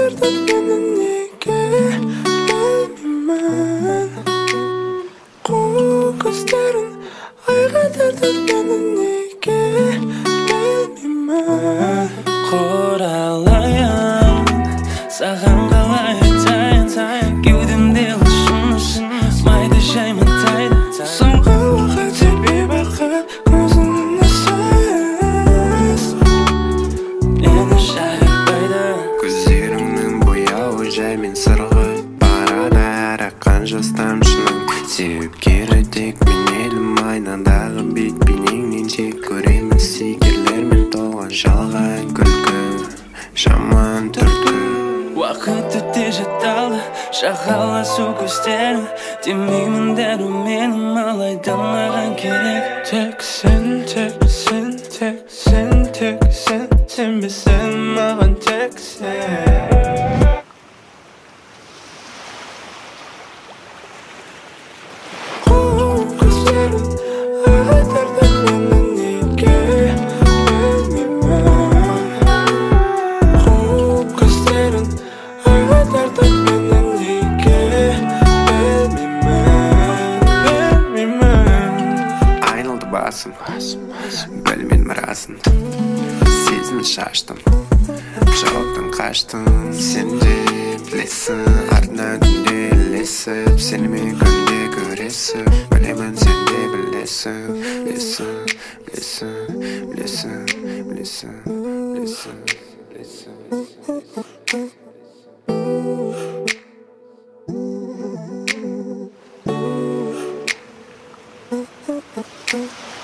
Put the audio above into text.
қайтардан мені неге білмеймін. Қу көздерін ай қайтардан мені неге білмеймін. Құралайын саған қалай айтайын, кеудемде ұшыныш майды жайматайды. Соңғы уақыт тебе бақыт көзіңнен асайыз Мені шайқайды. Көздеріңнің бояуы жаймен сырғып барады, әрі қан жас тамшының себепкері тек мен едім. Айнадағы бет бейнеңнен тек көремін стикерлермен толған жалған күлкі, жаман түрткі. Уақыт өте жатталды, шағаласу көздерің. Демеймін дәруменім, алайда маған керек Тек сен, тек сен, тек сен, тек сен. Сенбесең маған тек сен. Қу көздерін ай қайтардан мені неге білмеймін. Қу көздерін ай қайтардан мені неге білмеймін. Айналды басым, білмен мұрасын, сезімін шаштым, жауаптан қаштым. Сен де білесің, артынан күнде ілесіп, сенімен күнде көресіп, білемін сен де білесің, білесің, білесің, білесің, білесің, білесің, білесің.